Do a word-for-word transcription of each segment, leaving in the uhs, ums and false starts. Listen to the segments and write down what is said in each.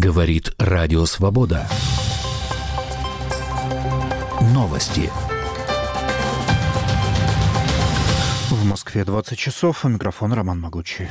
Говорит Радио Свобода. Новости. В Москве двадцать часов. У микрофона Роман Могучий.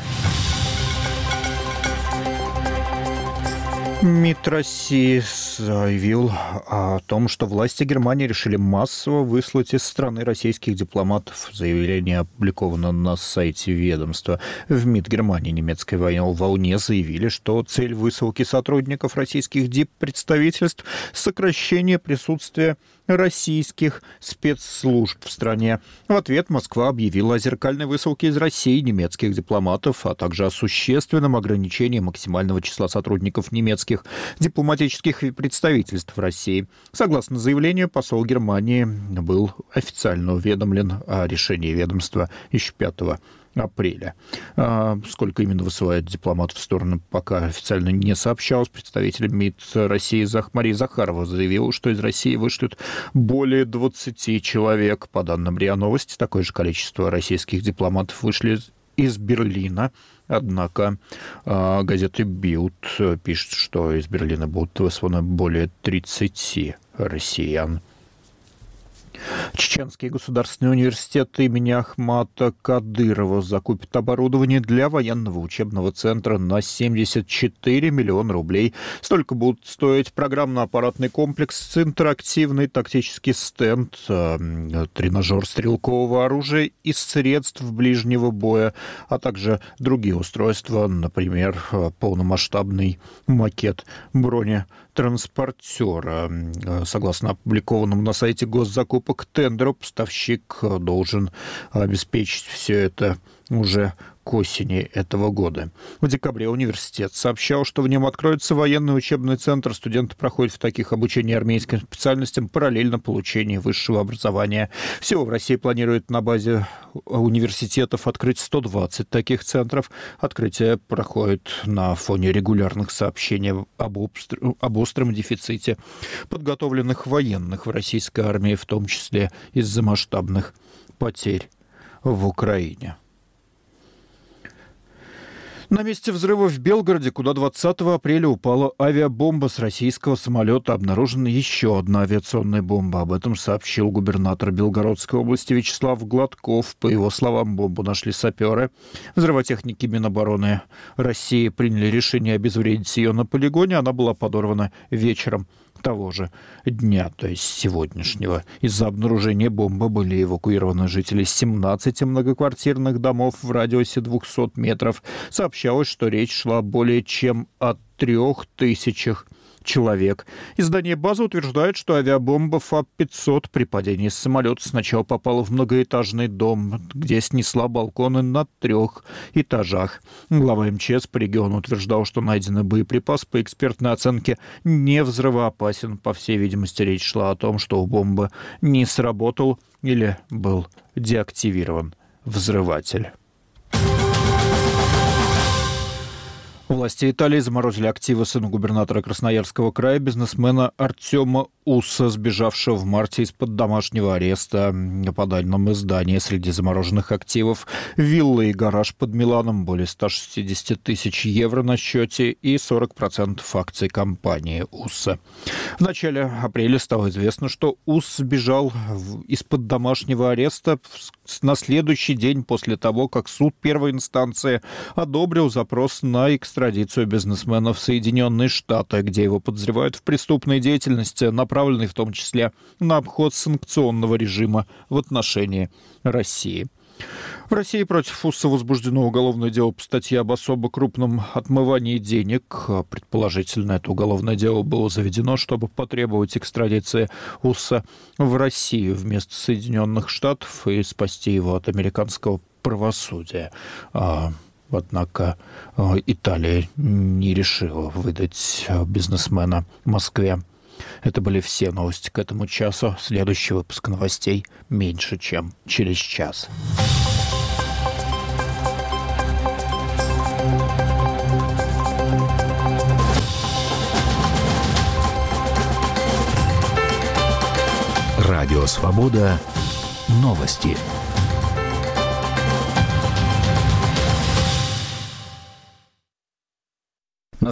МИД России заявил о том, что власти Германии решили массово выслать из страны российских дипломатов. Заявление опубликовано на сайте ведомства. В МИД Германии немецкой волне заявили, что цель высылки сотрудников российских диппредставительств – сокращение присутствия российских спецслужб в стране. В ответ Москва объявила о зеркальной высылке из России немецких дипломатов, а также о существенном ограничении максимального числа сотрудников немецких дипломатических представительств в России. Согласно заявлению, посол Германии был официально уведомлен о решении ведомства еще пятого апреля. Сколько именно высылает дипломатов в сторону, пока официально не сообщалось. Представитель МИД России Мария Захарова заявила, что из России вышлют более двадцати человек. По данным РИА Новости, такое же количество российских дипломатов вышли из Берлина. Однако газета Bild пишет, что из Берлина будут высланы более тридцати россиян. Чеченский государственный университет имени Ахмата Кадырова закупит оборудование для военного учебного центра на семьдесят четыре миллиона рублей. Столько будут стоить программно-аппаратный комплекс, интерактивный тактический стенд, тренажер стрелкового оружия и средств ближнего боя, а также другие устройства, например, полномасштабный макет бронетранспортера. Согласно опубликованному на сайте госзакупок тендеру, поставщик должен обеспечить все это уже к осени этого года. В декабре университет сообщал, что в нем откроется военный учебный центр. Студенты проходят в таких обучении армейским специальностям параллельно получению высшего образования. Всего в России планируют на базе университетов открыть сто двадцать таких центров. Открытие проходит на фоне регулярных сообщений об, обстр... об остром дефиците подготовленных военных в российской армии, в том числе из-за масштабных потерь в Украине. На месте взрыва в Белгороде, куда двадцатого апреля упала авиабомба с российского самолета, обнаружена еще одна авиационная бомба. Об этом сообщил губернатор Белгородской области Вячеслав Гладков. По его словам, бомбу нашли саперы. Взрывотехники Минобороны России приняли решение обезвредить ее на полигоне. Она была подорвана вечером того же дня, то есть сегодняшнего. Из-за обнаружения бомбы были эвакуированы жители семнадцати многоквартирных домов в радиусе двухсот метров. Сообщалось, что речь шла более чем о трех тысячах человек. Издание «База» утверждает, что авиабомба ФАП пятьсот при падении с самолета сначала попала в многоэтажный дом, где снесла балконы на трех этажах. Глава МЧС по региону утверждал, что найденный боеприпас по экспертной оценке не взрывоопасен. По всей видимости, речь шла о том, что у бомбы не сработал или был деактивирован взрыватель. Власти Италии заморозили активы сына губернатора Красноярского края, бизнесмена Артема Усса, сбежавшего в марте из-под домашнего ареста. По данным издания, среди замороженных активов вилла и гараж под Миланом, более ста шестидесяти тысяч евро на счете и сорок процентов акций компании Усса. В начале апреля стало известно, что Усс сбежал из-под домашнего ареста на следующий день после того, как суд первой инстанции одобрил запрос на экстрадицию бизнесмена в Соединенные Штаты, где его подозревают в преступной деятельности, направленной в том числе на обход санкционного режима в отношении России. В России против Усса возбуждено уголовное дело по статье об особо крупном отмывании денег. Предположительно, это уголовное дело было заведено, чтобы потребовать экстрадиции Усса в Россию вместо Соединенных Штатов и спасти его от американского правосудия. Однако Италия не решила выдать бизнесмена Москве. Это были все новости к этому часу. Следующий выпуск новостей меньше, чем через час. Радио Свобода. Новости.